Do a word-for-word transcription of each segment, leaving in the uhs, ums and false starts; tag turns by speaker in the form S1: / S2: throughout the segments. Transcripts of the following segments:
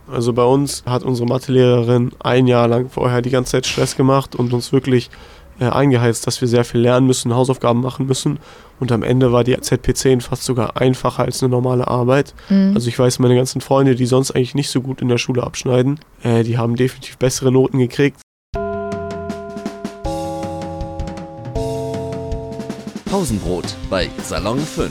S1: Also bei uns hat unsere Mathelehrerin ein Jahr lang vorher die ganze Zeit Stress gemacht und uns wirklich äh, eingeheizt, dass wir sehr viel lernen müssen, Hausaufgaben machen müssen. Und am Ende war die Z P zehn fast sogar einfacher als eine normale Arbeit. Mhm. Also ich weiß, meine ganzen Freunde, die sonst eigentlich nicht so gut in der Schule abschneiden, äh, die haben definitiv bessere Noten gekriegt.
S2: Pausenbrot bei Salon fünf.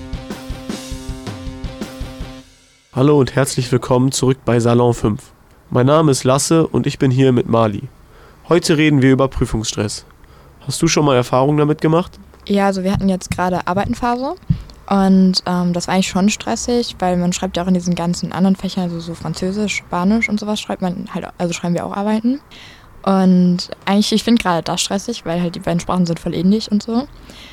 S1: Hallo und herzlich willkommen zurück bei Salon fünf. Mein Name ist Lasse und ich bin hier mit Mali. Heute reden wir über Prüfungsstress. Hast du schon mal Erfahrungen damit gemacht?
S3: Ja, also wir hatten jetzt gerade Arbeitenphase und ähm, das war eigentlich schon stressig, weil man schreibt ja auch in diesen ganzen anderen Fächern, also so Französisch, Spanisch und sowas, schreibt man halt, also schreiben wir auch Arbeiten. Und eigentlich, ich finde gerade das stressig, weil halt die beiden Sprachen sind voll ähnlich und so.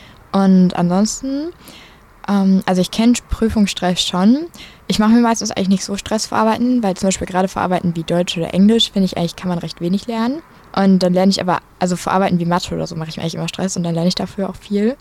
S3: Und ansonsten, ähm, also ich kenne Prüfungsstress schon. Ich mache mir meistens eigentlich nicht so Stress für Arbeiten, weil zum Beispiel gerade für Arbeiten wie Deutsch oder Englisch, finde ich eigentlich, kann man recht wenig lernen. Und dann lerne ich aber, also für Arbeiten wie Mathe oder so mache ich mir eigentlich immer Stress und dann lerne ich dafür auch viel.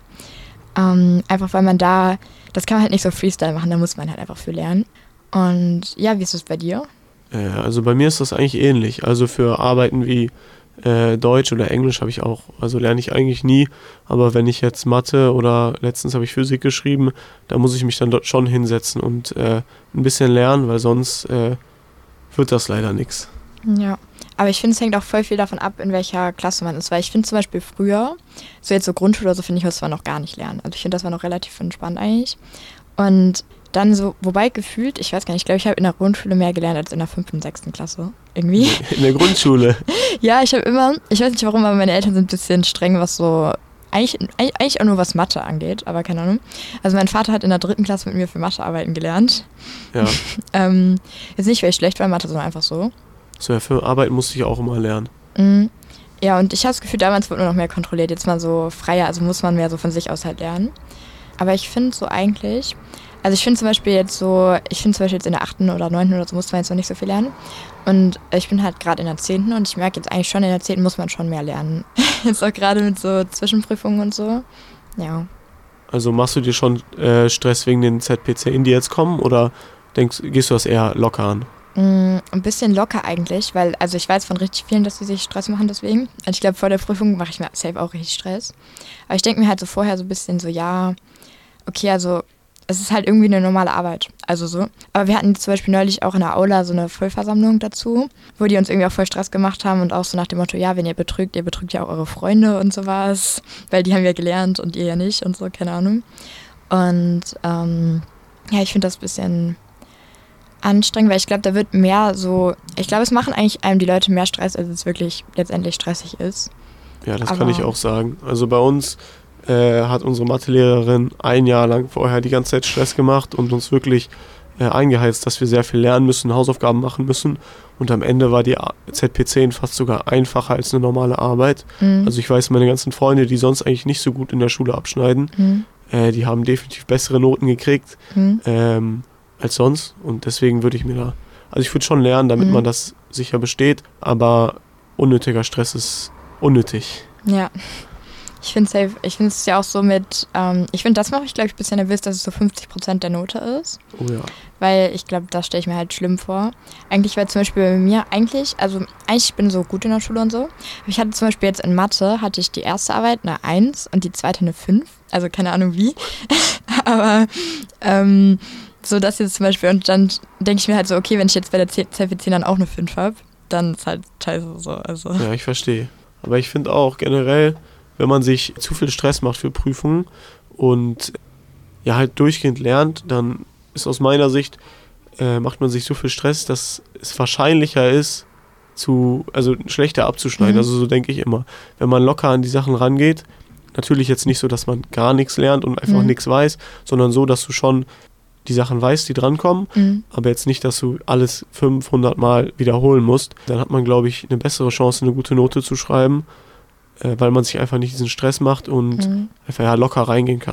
S3: Ähm, einfach weil man da, das kann man halt nicht so Freestyle machen, da muss man halt einfach viel lernen. Und ja, wie ist es bei dir?
S1: Äh, also bei mir ist das eigentlich ähnlich. Also für Arbeiten wie äh, Deutsch oder Englisch habe ich auch, also lerne ich eigentlich nie. Aber wenn ich jetzt Mathe oder letztens habe ich Physik geschrieben, da muss ich mich dann dort schon hinsetzen und äh, ein bisschen lernen, weil sonst äh, wird das leider nichts.
S3: Ja, aber ich finde, es hängt auch voll viel davon ab, in welcher Klasse man ist, weil ich finde zum Beispiel früher, so jetzt so Grundschule oder so, finde ich, muss man noch gar nicht lernen. Also ich finde, das war noch relativ entspannt eigentlich. Und dann so, wobei gefühlt, ich weiß gar nicht, ich glaube, ich habe in der Grundschule mehr gelernt als in der fünften, sechsten Klasse. Irgendwie.
S1: In der Grundschule?
S3: Ja, ich habe immer, ich weiß nicht warum, aber meine Eltern sind ein bisschen streng, was so, eigentlich, eigentlich auch nur was Mathe angeht, aber keine Ahnung. Also mein Vater hat in der dritten Klasse mit mir für Mathearbeiten gelernt.
S1: Ja.
S3: ähm, jetzt nicht, weil ich schlecht war in Mathe, sondern einfach so.
S1: So, ja, für Arbeit musste ich auch immer lernen.
S3: Mhm. Ja, und ich habe das Gefühl, damals wurde nur noch mehr kontrolliert, jetzt mal so freier, also muss man mehr so von sich aus halt lernen. Aber ich finde so eigentlich, also ich finde zum Beispiel jetzt so, ich finde zum Beispiel jetzt in der achten oder neunten oder so musste man jetzt noch nicht so viel lernen. Und ich bin halt gerade in der zehnten und ich merke jetzt eigentlich schon, in der zehnten muss man schon mehr lernen. Jetzt auch gerade mit so Zwischenprüfungen und so. Ja.
S1: Also machst du dir schon äh, Stress wegen den Z P zehn, die jetzt kommen, oder denkst, gehst du das eher locker an?
S3: Mm, ein bisschen locker eigentlich, weil, also ich weiß von richtig vielen, dass sie sich Stress machen deswegen. Und ich glaube, vor der Prüfung mache ich mir safe auch richtig Stress. Aber ich denke mir halt so vorher so ein bisschen so, ja, okay, also es ist halt irgendwie eine normale Arbeit, also so. Aber wir hatten zum Beispiel neulich auch in der Aula so eine Vollversammlung dazu, wo die uns irgendwie auch voll Stress gemacht haben und auch so nach dem Motto, ja, wenn ihr betrügt, ihr betrügt ja auch eure Freunde und sowas, weil die haben ja gelernt und ihr ja nicht und so, keine Ahnung. Und ähm, ja, ich finde das ein bisschen anstrengend, weil ich glaube, da wird mehr so, ich glaube, es machen eigentlich einem die Leute mehr Stress, als es wirklich letztendlich stressig ist.
S1: Ja, das
S3: Aber
S1: kann ich auch sagen. Also bei uns äh, hat unsere Mathelehrerin ein Jahr lang vorher die ganze Zeit Stress gemacht und uns wirklich äh, eingeheizt, dass wir sehr viel lernen müssen, Hausaufgaben machen müssen. Und am Ende war die Z P zehn fast sogar einfacher als eine normale Arbeit. Mhm. Also ich weiß, meine ganzen Freunde, die sonst eigentlich nicht so gut in der Schule abschneiden, mhm. äh, die haben definitiv bessere Noten gekriegt. Mhm. Ähm, als sonst, und deswegen würde ich mir da, also ich würde schon lernen, damit mhm. man das sicher besteht, aber unnötiger Stress ist unnötig.
S3: Ja, ich finde safe, ich finde es ja auch so mit, ähm, ich finde, das mache ich, glaube ich, ein bisschen nervös, dass es so fünfzig Prozent der Note ist.
S1: Oh ja.
S3: Weil ich glaube, das stelle ich mir halt schlimm vor. Eigentlich war zum Beispiel bei mir, eigentlich, also eigentlich ich bin so gut in der Schule und so, aber ich hatte zum Beispiel jetzt in Mathe, hatte ich die erste Arbeit eine eins und die zweite eine fünf, also keine Ahnung wie, aber ähm, so das jetzt zum Beispiel, und dann denke ich mir halt so, okay, wenn ich jetzt bei der Z P zehn dann auch eine fünf habe, dann ist halt scheiße so. Also.
S1: Ja, ich verstehe. Aber ich finde auch generell, wenn man sich zu viel Stress macht für Prüfungen und ja halt durchgehend lernt, dann ist aus meiner Sicht, äh, macht man sich so viel Stress, dass es wahrscheinlicher ist, zu, also schlechter abzuschneiden. Mhm. Also so denke ich immer. Wenn man locker an die Sachen rangeht, natürlich jetzt nicht so, dass man gar nichts lernt und einfach mhm. nichts weiß, sondern so, dass du schon die Sachen weißt, die drankommen, mhm. aber jetzt nicht, dass du alles fünfhundert Mal wiederholen musst. Dann hat man, glaube ich, eine bessere Chance, eine gute Note zu schreiben, äh, weil man sich einfach nicht diesen Stress macht und mhm. einfach ja locker reingehen kann.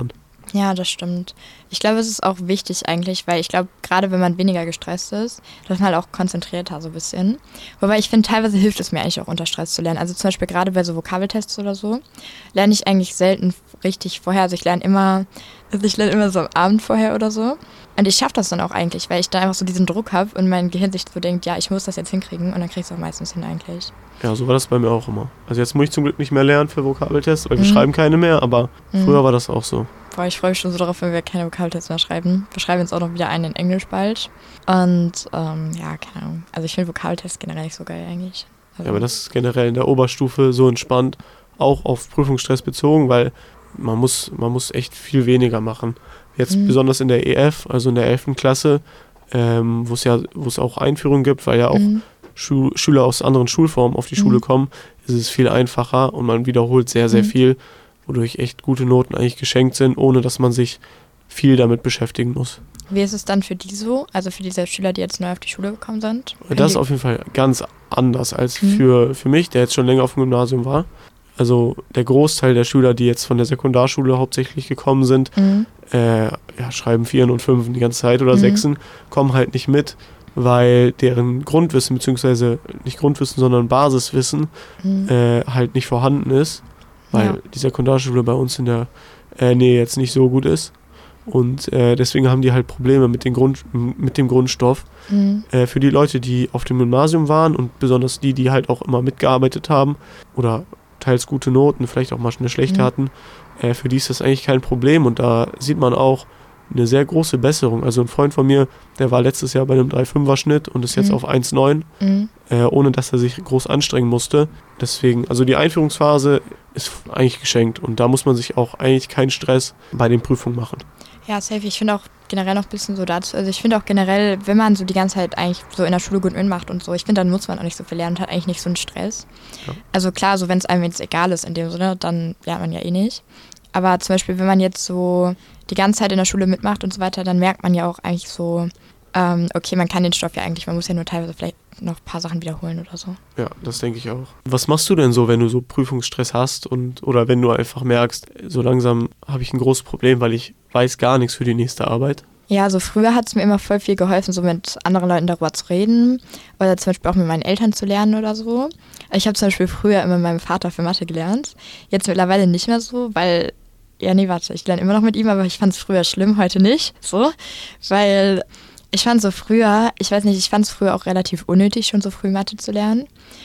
S3: Ja, das stimmt. Ich glaube, es ist auch wichtig eigentlich, weil ich glaube, gerade wenn man weniger gestresst ist, dass man halt auch konzentrierter so ein bisschen. Wobei ich finde, teilweise hilft es mir eigentlich auch unter Stress zu lernen. Also zum Beispiel gerade bei so Vokabeltests oder so, lerne ich eigentlich selten richtig vorher. Also ich lerne immer, also ich lerne immer so am Abend vorher oder so. Und ich schaffe das dann auch eigentlich, weil ich da einfach so diesen Druck habe und mein Gehirn sich so denkt, ja, ich muss das jetzt hinkriegen und dann kriege ich es auch meistens hin eigentlich.
S1: Ja, so war das bei mir auch immer. Also jetzt muss ich zum Glück nicht mehr lernen für Vokabeltests, weil wir
S3: Mhm.
S1: schreiben keine mehr, aber
S3: Mhm.
S1: früher war das auch so.
S3: Boah, ich freue mich schon so darauf, wenn wir keine Vokabeltests mehr schreiben. Wir schreiben jetzt auch noch wieder einen in Englisch bald. Und ähm, ja, keine Ahnung. Also ich finde Vokabeltests generell nicht so geil eigentlich. Also,
S1: Ja, aber das ist generell in der Oberstufe so entspannt, auch auf Prüfungsstress bezogen, weil man muss, man muss echt viel weniger machen. Jetzt
S3: Mhm.
S1: besonders in der E F, also in der elften Klasse, ähm, wo es ja, wo es auch Einführungen gibt, weil ja auch
S3: Mhm.
S1: Schu- Schüler aus anderen Schulformen auf die Schule
S3: Mhm.
S1: kommen, ist es viel einfacher und man wiederholt sehr, sehr
S3: Mhm.
S1: viel, wodurch echt gute Noten eigentlich geschenkt sind, ohne dass man sich viel damit beschäftigen muss.
S3: Wie ist es dann für die so? Also für diese Schüler, die jetzt neu auf die Schule gekommen sind?
S1: Das ist
S3: die-
S1: auf jeden Fall ganz anders als
S3: Mhm.
S1: für, für mich, der jetzt schon länger auf dem Gymnasium war. Also der Großteil der Schüler, die jetzt von der Sekundarschule hauptsächlich gekommen sind,
S3: Mhm.
S1: äh, ja, schreiben Vieren und Fünfen die ganze Zeit oder
S3: Mhm.
S1: Sechsen, kommen halt nicht mit, weil deren Grundwissen, beziehungsweise nicht Grundwissen, sondern Basiswissen
S3: Mhm.
S1: äh, halt nicht vorhanden ist, weil
S3: Ja.
S1: die Sekundarschule bei uns in der äh, Nähe jetzt nicht so gut ist. Und äh, deswegen haben die halt Probleme mit, den Grund, mit dem Grundstoff.
S3: Mhm.
S1: Äh, für die Leute, die auf dem Gymnasium waren und besonders die, die halt auch immer mitgearbeitet haben oder teils gute Noten, vielleicht auch mal eine schlechte
S3: Mhm.
S1: hatten, äh, für die ist das eigentlich kein Problem. Und da sieht man auch eine sehr große Besserung. Also ein Freund von mir, der war letztes Jahr bei einem drei Komma fünfer Schnitt und ist jetzt
S3: Mhm.
S1: auf eins Komma neun,
S3: Mhm.
S1: äh, ohne dass er sich groß anstrengen musste. Deswegen, also die Einführungsphase ist eigentlich geschenkt und da muss man sich auch eigentlich keinen Stress bei den Prüfungen machen.
S3: Ja, safe. Ich finde auch generell noch ein bisschen so dazu, also ich finde auch generell, wenn man so die ganze Zeit eigentlich so in der Schule gut mitmacht und so, ich finde, dann muss man auch nicht so viel lernen und hat eigentlich nicht so einen Stress.
S1: Ja.
S3: Also klar, so wenn es einem jetzt egal ist in dem Sinne, dann lernt man ja eh nicht. Aber zum Beispiel, wenn man jetzt so die ganze Zeit in der Schule mitmacht und so weiter, dann merkt man ja auch eigentlich so, ähm, okay, man kann den Stoff ja eigentlich, man muss ja nur teilweise vielleicht noch ein paar Sachen wiederholen oder so.
S1: Ja, das denke ich auch. Was machst du denn so, wenn du so Prüfungsstress hast und oder wenn du einfach merkst, so langsam habe ich ein großes Problem, weil ich weiß gar nichts für die nächste Arbeit?
S3: Ja, so früher hat es mir immer voll viel geholfen, so mit anderen Leuten darüber zu reden oder zum Beispiel auch mit meinen Eltern zu lernen oder so. Ich habe zum Beispiel früher immer mit meinem Vater für Mathe gelernt, jetzt mittlerweile nicht mehr so, weil, ja nee, warte, ich lerne immer noch mit ihm, aber ich fand es früher schlimm, heute nicht, so, weil ich fand so früher, ich weiß nicht, ich fand es früher auch relativ unnötig, schon so früh Mathe zu lernen.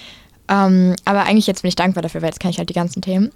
S3: Ähm, aber eigentlich jetzt bin ich dankbar dafür, weil jetzt kann ich halt die ganzen Themen.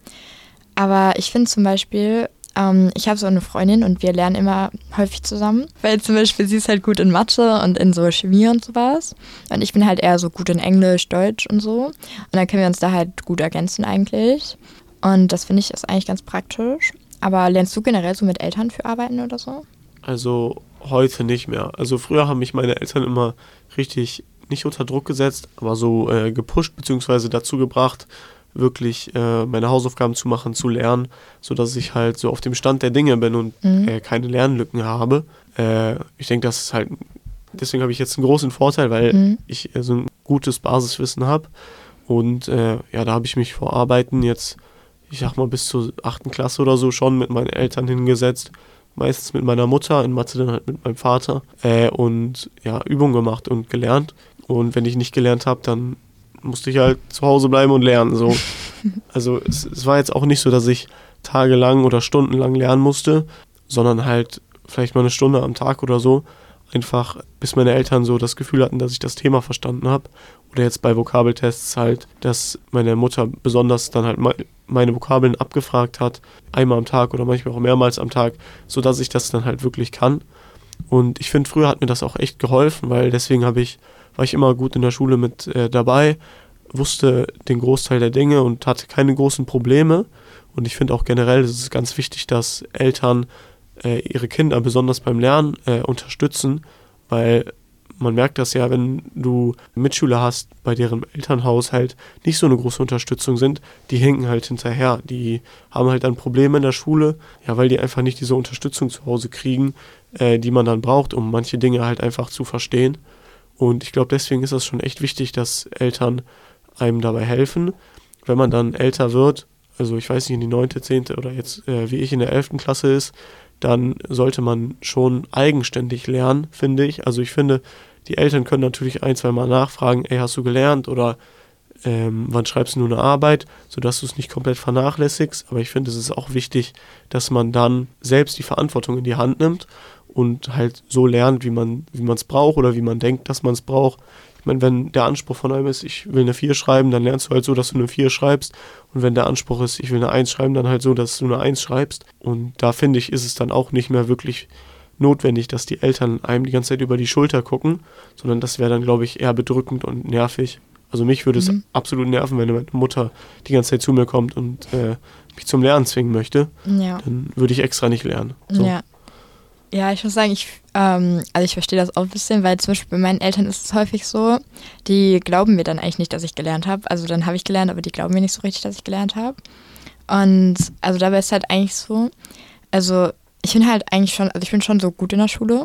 S3: Aber ich finde zum Beispiel, ähm, ich habe so eine Freundin und wir lernen immer häufig zusammen, weil zum Beispiel sie ist halt gut in Mathe und in so Chemie und sowas. Und ich bin halt eher so gut in Englisch, Deutsch und so. Und dann können wir uns da halt gut ergänzen eigentlich. Und das finde ich ist eigentlich ganz praktisch. Aber lernst du generell so mit Eltern für arbeiten oder so?
S1: Also heute nicht mehr. Also früher haben mich meine Eltern immer richtig nicht unter Druck gesetzt, aber so äh, gepusht bzw. dazu gebracht, wirklich äh, meine Hausaufgaben zu machen, zu lernen, sodass ich halt so auf dem Stand der Dinge bin und
S3: Mhm.
S1: äh, keine Lernlücken habe. Äh, ich denke, das ist halt, deswegen habe ich jetzt einen großen Vorteil, weil
S3: Mhm.
S1: ich äh, so ein gutes Basiswissen habe und äh, ja, da habe ich mich vor Arbeiten jetzt, ich sag mal bis zur achten Klasse oder so schon mit meinen Eltern hingesetzt, meistens mit meiner Mutter, in Mathe dann halt mit meinem Vater äh, und ja, Übungen gemacht und gelernt und wenn ich nicht gelernt habe, dann musste ich halt zu Hause bleiben und lernen, so. Also es, es war jetzt auch nicht so, dass ich tagelang oder stundenlang lernen musste, sondern halt vielleicht mal eine Stunde am Tag oder so, einfach bis meine Eltern so das Gefühl hatten, dass ich das Thema verstanden habe. Oder jetzt bei Vokabeltests halt, dass meine Mutter besonders dann halt me- meine Vokabeln abgefragt hat, einmal am Tag oder manchmal auch mehrmals am Tag, sodass ich das dann halt wirklich kann. Und ich finde, früher hat mir das auch echt geholfen, weil deswegen habe ich, war ich immer gut in der Schule mit äh, dabei, wusste den Großteil der Dinge und hatte keine großen Probleme. Und ich finde auch generell, es ist ganz wichtig, dass Eltern äh, ihre Kinder besonders beim Lernen äh, unterstützen, weil man merkt das ja, wenn du Mitschüler hast, bei deren Elternhaus halt nicht so eine große Unterstützung sind, die hinken halt hinterher. Die haben halt dann Probleme in der Schule, ja, weil die einfach nicht diese Unterstützung zu Hause kriegen, äh, die man dann braucht, um manche Dinge halt einfach zu verstehen. Und ich glaube, deswegen ist das schon echt wichtig, dass Eltern einem dabei helfen. Wenn man dann älter wird, also ich weiß nicht, in die neunte, zehnte oder jetzt äh, wie ich in der elften Klasse ist, dann sollte man schon eigenständig lernen, finde ich. Also ich finde, die Eltern können natürlich ein, zwei Mal nachfragen, ey, hast du gelernt oder ähm, wann schreibst du nur eine Arbeit, sodass du es nicht komplett vernachlässigst. Aber ich finde, es ist auch wichtig, dass man dann selbst die Verantwortung in die Hand nimmt und halt so lernt, wie man wie man es braucht oder wie man denkt, dass man es braucht. Ich meine, wenn der Anspruch von einem ist, ich will eine vier schreiben, dann lernst du halt so, dass du eine vier schreibst. Und wenn der Anspruch ist, ich will eine eins schreiben, dann halt so, dass du eine eins schreibst. Und da finde ich, ist es dann auch nicht mehr wirklich notwendig, dass die Eltern einem die ganze Zeit über die Schulter gucken, sondern das wäre dann, glaube ich, eher bedrückend und nervig. Also mich würde
S3: Mhm.
S1: es absolut nerven, wenn meine Mutter die ganze Zeit zu mir kommt und äh, mich zum Lernen zwingen möchte.
S3: Ja.
S1: Dann würde ich extra nicht lernen. So.
S3: Ja. Ja, ich muss sagen, ich, ähm, also ich verstehe das auch ein bisschen, weil zum Beispiel bei meinen Eltern ist es häufig so, die glauben mir dann eigentlich nicht, dass ich gelernt habe. Also dann habe ich gelernt, aber die glauben mir nicht so richtig, dass ich gelernt habe. Und also dabei ist halt eigentlich so, also ich bin halt eigentlich schon, also ich bin schon so gut in der Schule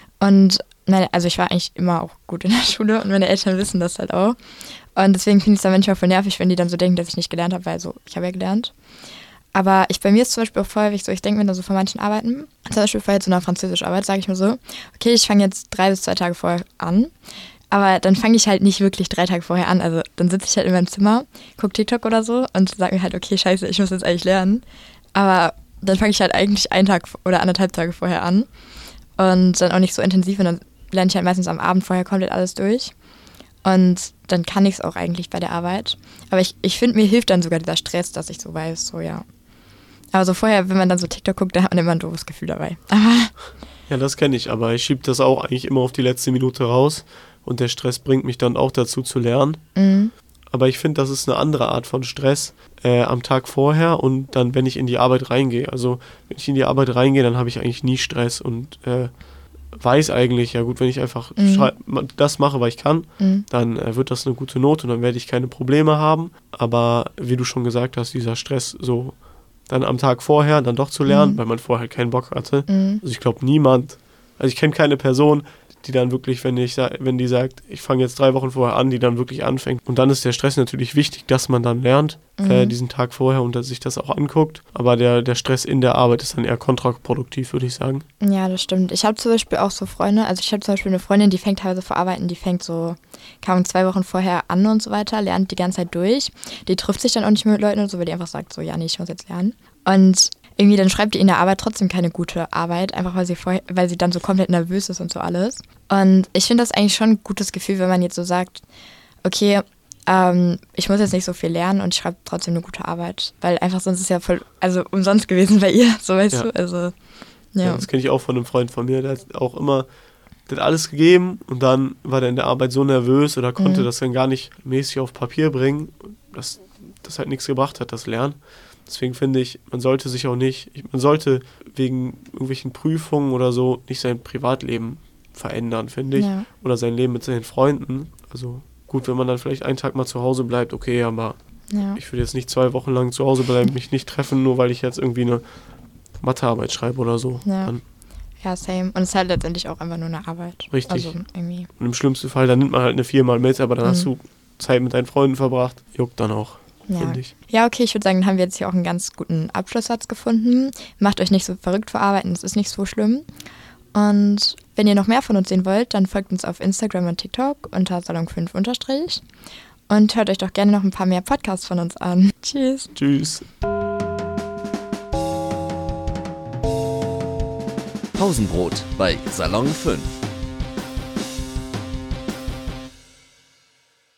S3: und meine, also ich war eigentlich immer auch gut in der Schule und meine Eltern wissen das halt auch. Und deswegen finde ich es dann manchmal voll nervig, wenn die dann so denken, dass ich nicht gelernt habe, weil so, ich habe ja gelernt. Aber ich, bei mir ist zum Beispiel auch voll häufig so, ich denke mir da so von manchen Arbeiten, zum Beispiel vor jetzt so einer Französischarbeit, sage ich mir so, okay, ich fange jetzt drei bis zwei Tage vorher an, aber dann fange ich halt nicht wirklich drei Tage vorher an, also dann sitze ich halt in meinem Zimmer, gucke TikTok oder so und sage mir halt, okay, scheiße, ich muss jetzt eigentlich lernen, aber dann fange ich halt eigentlich einen Tag oder anderthalb Tage vorher an und dann auch nicht so intensiv und dann lerne ich halt meistens am Abend vorher komplett alles durch und dann kann ich es auch eigentlich bei der Arbeit, aber ich, ich finde, mir hilft dann sogar dieser Stress, dass ich so weiß, so ja. Aber so vorher, wenn man dann so TikTok guckt, da hat man immer ein doofes Gefühl dabei. Aber
S1: Ja, das kenne ich, aber ich schiebe das auch eigentlich immer auf die letzte Minute raus und der Stress bringt mich dann auch dazu zu lernen.
S3: mhm.
S1: Aber ich finde, das ist eine andere Art von Stress äh, am Tag vorher und dann, wenn ich in die Arbeit reingehe. Also wenn ich in die Arbeit reingehe, dann habe ich eigentlich nie Stress und äh, weiß eigentlich, ja gut, wenn ich einfach
S3: Mhm.
S1: schrei- ma- das mache, was ich kann,
S3: Mhm.
S1: dann äh, wird das eine gute Note und dann werde ich keine Probleme haben. Aber wie du schon gesagt hast, dieser Stress so dann am Tag vorher dann doch zu lernen,
S3: Mhm.
S1: weil man vorher keinen Bock hatte.
S3: Mhm.
S1: Also ich glaube niemand, also ich kenne keine Person, die dann wirklich, wenn ich sa- wenn die sagt, ich fange jetzt drei Wochen vorher an, die dann wirklich anfängt. Und dann ist der Stress natürlich wichtig, dass man dann lernt,
S3: Mhm.
S1: äh, diesen Tag vorher und dass sich das auch anguckt. Aber der, der Stress in der Arbeit ist dann eher kontraproduktiv, würde ich sagen.
S3: Ja, das stimmt. Ich habe zum Beispiel auch so Freunde, also ich habe zum Beispiel eine Freundin, die fängt teilweise vor Arbeiten, die fängt so, keine Ahnung, zwei Wochen vorher an und so weiter, lernt die ganze Zeit durch. Die trifft sich dann auch nicht mehr mit Leuten und so, weil die einfach sagt so, ja, nee, ich muss jetzt lernen. Und irgendwie dann schreibt die in der Arbeit trotzdem keine gute Arbeit, einfach weil sie vorher, weil sie dann so komplett nervös ist und so alles. Und ich finde das eigentlich schon ein gutes Gefühl, wenn man jetzt so sagt, okay, ähm, ich muss jetzt nicht so viel lernen und ich schreibe trotzdem eine gute Arbeit. Weil einfach sonst ist es ja voll, also umsonst gewesen bei ihr, so weißt
S1: Ja.
S3: du, also
S1: Ja.
S3: ja.
S1: Das kenne ich auch von einem Freund von mir, der hat auch immer, der hat alles gegeben und dann war der in der Arbeit so nervös oder konnte
S3: Mhm.
S1: das dann gar nicht mäßig auf Papier bringen, dass das halt nichts gebracht hat, das Lernen. Deswegen finde ich, man sollte sich auch nicht, ich- man sollte wegen irgendwelchen Prüfungen oder so nicht sein Privatleben verändern, finde ich.
S3: Ja.
S1: Oder sein Leben mit seinen Freunden. Also gut, wenn man dann vielleicht einen Tag mal zu Hause bleibt, okay, aber
S3: Ja.
S1: ich würde jetzt nicht zwei Wochen lang zu Hause bleiben, mich nicht treffen, nur weil ich jetzt irgendwie eine Mathearbeit schreibe oder so.
S3: Ja.
S1: Dann,
S3: Ja, same. Und es ist halt letztendlich auch einfach nur eine Arbeit.
S1: Richtig.
S3: Also irgendwie.
S1: und im schlimmsten Fall, dann nimmt man halt eine viermal mit, aber dann
S3: Mhm.
S1: hast du Zeit mit deinen Freunden verbracht. Juckt dann auch,
S3: Ja.
S1: finde ich.
S3: Ja, okay, ich würde sagen, dann haben wir jetzt hier auch einen ganz guten Abschlusssatz gefunden. Macht euch nicht so verrückt vor Arbeiten, es ist nicht so schlimm. Und wenn ihr noch mehr von uns sehen wollt, dann folgt uns auf Instagram und TikTok unter Salon fünf unterstrich. Und hört euch doch gerne noch ein paar mehr Podcasts von uns an. Tschüss.
S1: Tschüss.
S2: Pausenbrot bei Salon fünf.